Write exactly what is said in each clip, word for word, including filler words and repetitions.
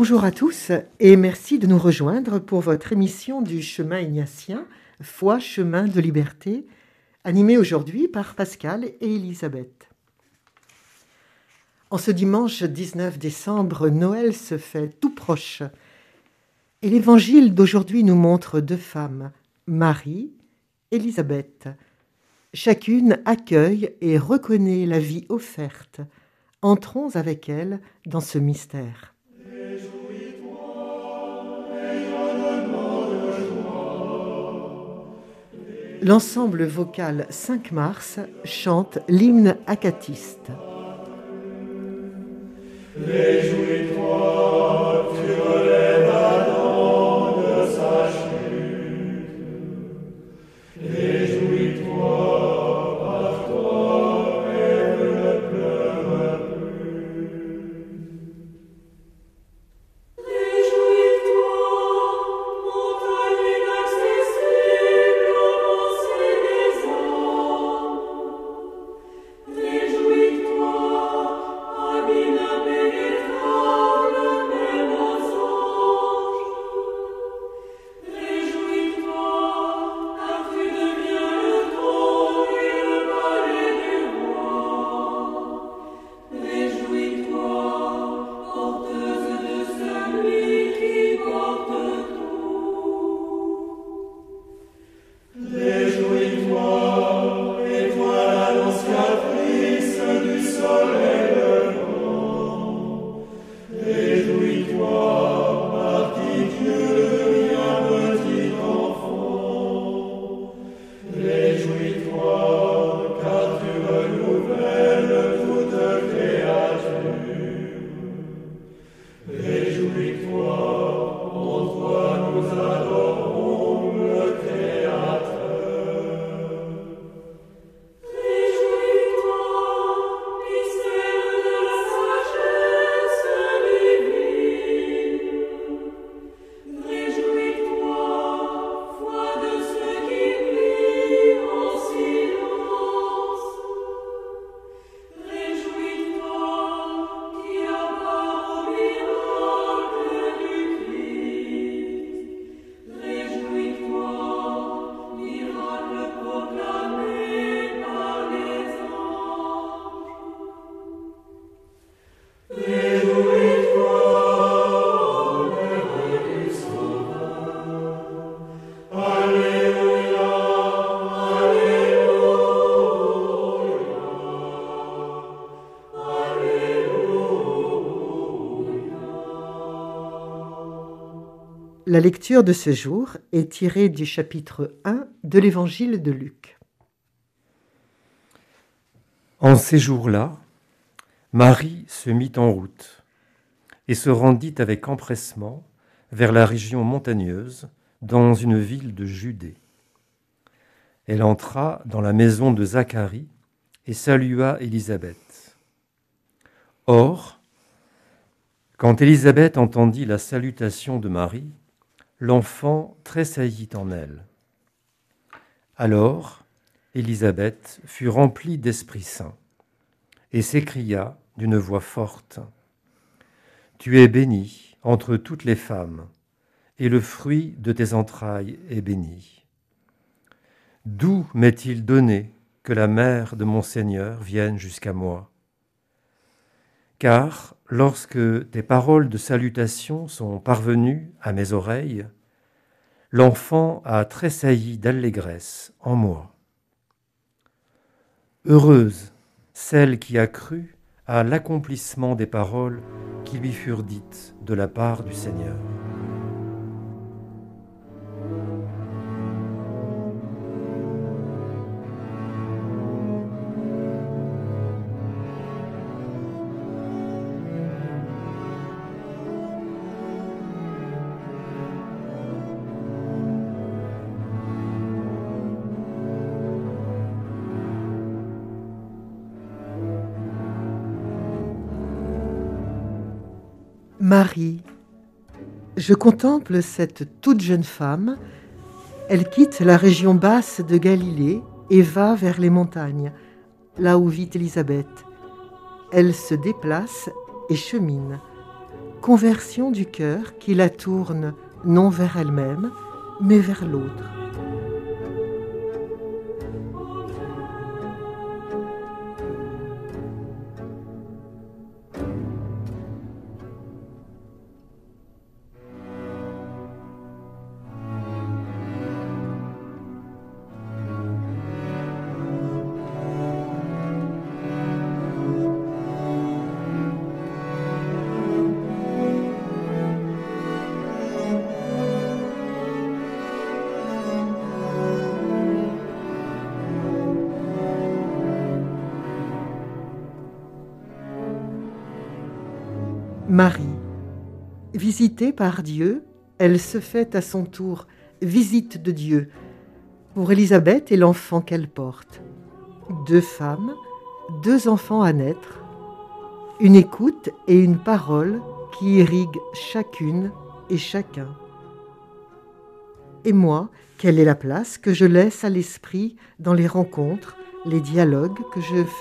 Bonjour à tous et merci de nous rejoindre pour votre émission du chemin ignatien, Foi, chemin de liberté, animée aujourd'hui par Pascal et Elisabeth. En ce dimanche dix-neuf décembre, Noël se fait tout proche. Et l'évangile d'aujourd'hui nous montre deux femmes, Marie, Élisabeth. Chacune accueille et reconnaît la vie offerte. Entrons avec elle dans ce mystère. L'ensemble vocal cinq mars chante l'hymne acatiste. Réjouis-toi, tu relèves Adam de sa chute. Réjouis-toi, par toi, Ève ne pleure plus. Réjouis-toi, montagne inaccessible aux pensées des hommes. Réjouis-toi, abîme impénétrable même aux anges. Réjouis-toi, car tu deviens le trône et le palais du roi. Réjouis-toi, porteuse de celui qui porte tout. Réjouis-toi, étoile annonciatrice du soleil levant. Réjouis-toi, par qui Dieu devient petit enfant. Réjouis-toi, car tu renouvelles toute créature. Réjouis-toi, en toi nous adorons le Créateur. Réjouis-toi, mystère de la sagesse divine. Réjouis-toi, foi de ceux qui prient en silence. Réjouis-toi, qui as part au miracle du Christ. Réjouis-toi, miracle proclamé par les anges. Réjouis-toi, mère du Sauveur. Alléluia, La lecture de ce jour est tirée du chapitre un de l'évangile de Luc. En ces jours-là, Marie se mit en route et se rendit avec empressement vers la région montagneuse, dans une ville de Judée. Elle entra dans la maison de Zacharie et salua Élisabeth. Or, quand Élisabeth entendit la salutation de Marie, l'enfant tressaillit en elle. Alors, Élisabeth fut remplie d'Esprit Saint et s'écria d'une voix forte : « Tu es bénie entre toutes les femmes, et le fruit de tes entrailles est béni. D'où m'est-il donné que la mère de mon Seigneur vienne jusqu'à moi ? Car lorsque tes paroles de salutation sont parvenues à mes oreilles, l'enfant a tressailli d'allégresse en moi. Heureuse celle qui a cru à l'accomplissement des paroles qui lui furent dites de la part du Seigneur. » Marie, je contemple cette toute jeune femme. Elle quitte la région basse de Galilée et va vers les montagnes, là où vit Élisabeth. Elle se déplace et chemine. conversion du cœur qui la tourne non vers elle-même, mais vers l'autre. Marie, visitée par Dieu, elle se fait à son tour visite de Dieu pour Élisabeth et l'enfant qu'elle porte. Deux femmes, deux enfants à naître, une écoute et une parole qui irriguent chacune et chacun. Et moi, quelle est la place que je laisse à l'esprit dans les rencontres, les dialogues que je fais ?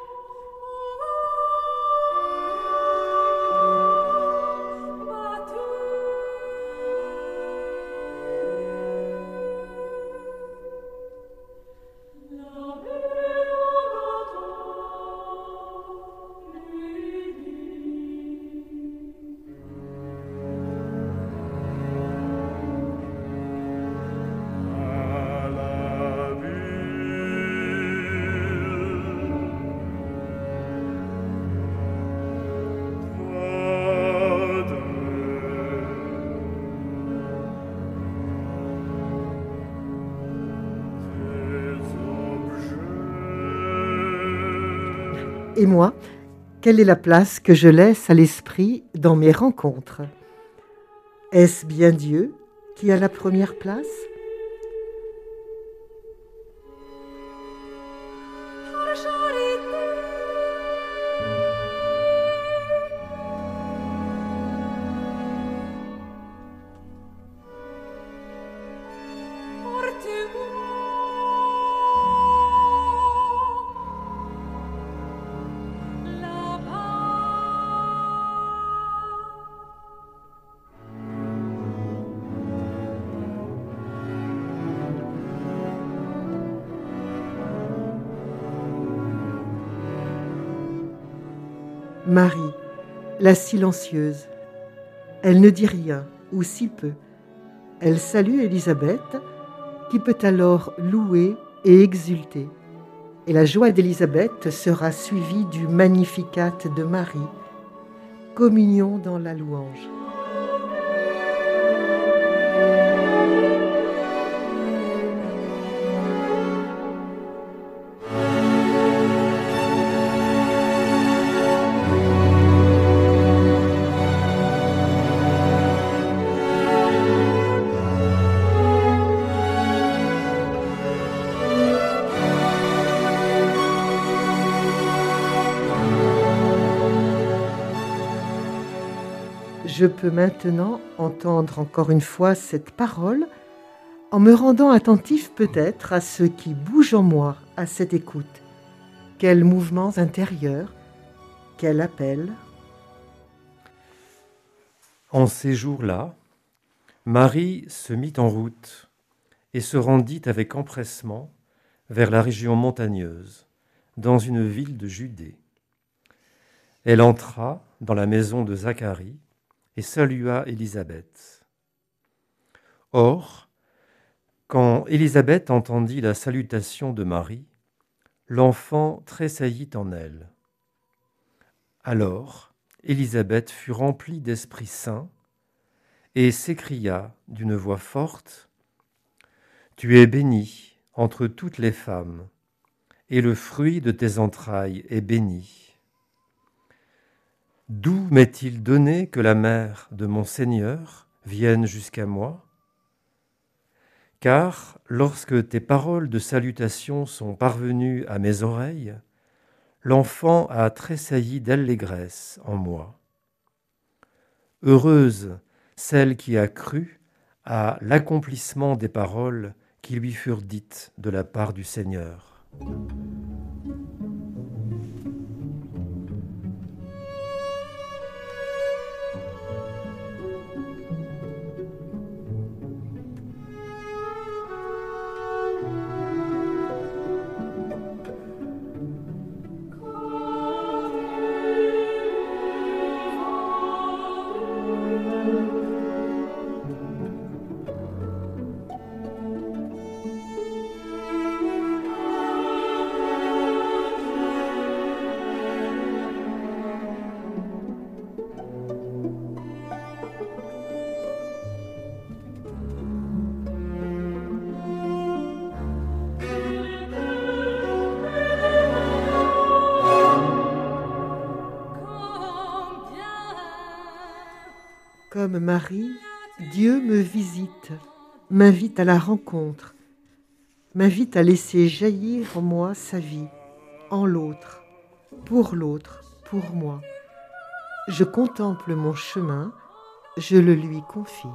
Et moi, quelle est la place que je laisse à l'esprit dans mes rencontres ? Est-ce bien Dieu qui a la première place ? Marie, la silencieuse, elle ne dit rien, ou si peu. Elle salue Élisabeth, qui peut alors louer et exulter. Et la joie d'Élisabeth sera suivie du Magnificat de Marie, communion dans la louange. Je peux maintenant entendre encore une fois cette parole en me rendant attentif peut-être à ce qui bouge en moi à cette écoute. Quels mouvements intérieurs, quel appel. En ces jours-là, Marie se mit en route et se rendit avec empressement vers la région montagneuse, dans une ville de Judée. Elle entra dans la maison de Zacharie et salua Élisabeth. Or, quand Élisabeth entendit la salutation de Marie, l'enfant tressaillit en elle. Alors, Élisabeth fut remplie d'Esprit Saint et s'écria d'une voix forte : « Tu es bénie entre toutes les femmes, et le fruit de tes entrailles est béni. D'où m'est-il donné que la mère de mon Seigneur vienne jusqu'à moi ? Car lorsque tes paroles de salutation sont parvenues à mes oreilles, l'enfant a tressailli d'allégresse en moi. Heureuse celle qui a cru à l'accomplissement des paroles qui lui furent dites de la part du Seigneur. » comme Marie, Dieu me visite, m'invite à la rencontre, m'invite à laisser jaillir en moi sa vie, en l'autre, pour l'autre, pour moi. Je contemple mon chemin, je le lui confie.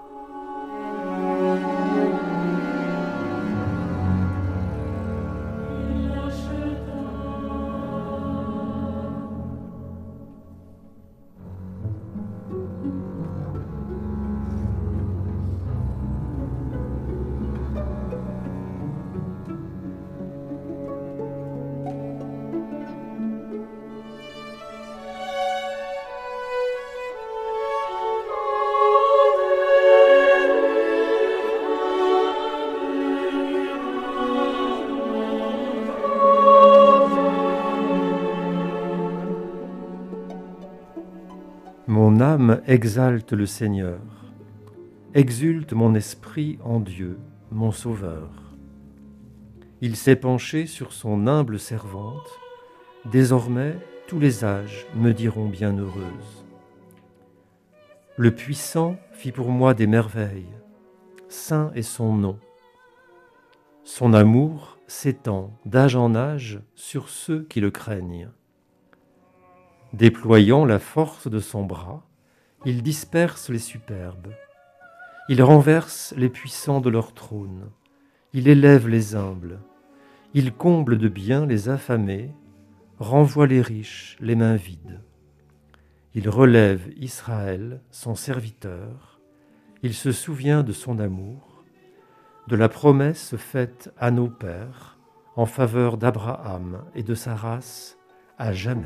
Mon âme exalte le Seigneur, exulte mon esprit en Dieu, mon Sauveur. Il s'est penché sur son humble servante, désormais tous les âges me diront bienheureuse. Le Puissant fit pour moi des merveilles, saint est son nom. Son amour s'étend d'âge en âge sur ceux qui le craignent. Déployant la force de son bras, il disperse les superbes. Il renverse les puissants de leur trône. Il élève les humbles. Il comble de bien les affamés, renvoie les riches les mains vides. Il relève Israël, son serviteur. Il se souvient de son amour, de la promesse faite à nos pères en faveur d'Abraham et de sa race à jamais.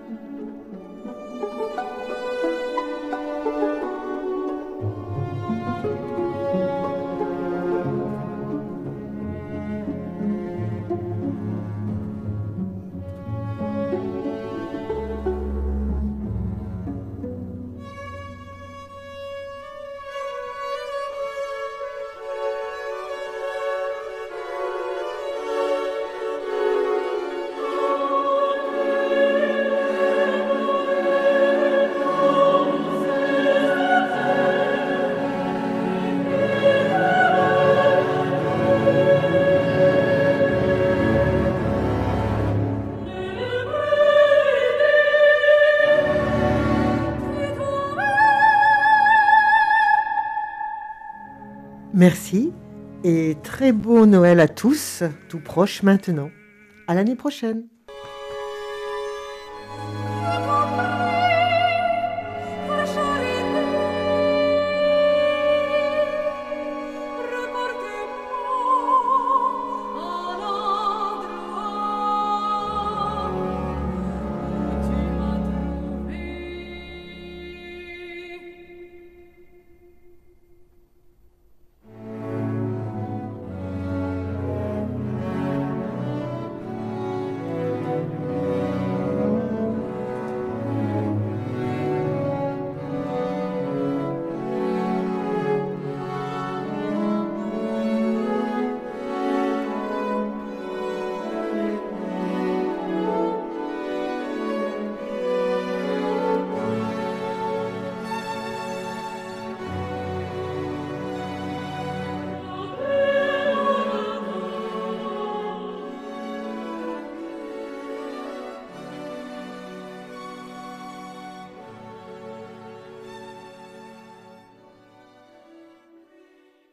Merci et très beau Noël à tous, tout proche maintenant. À l'année prochaine.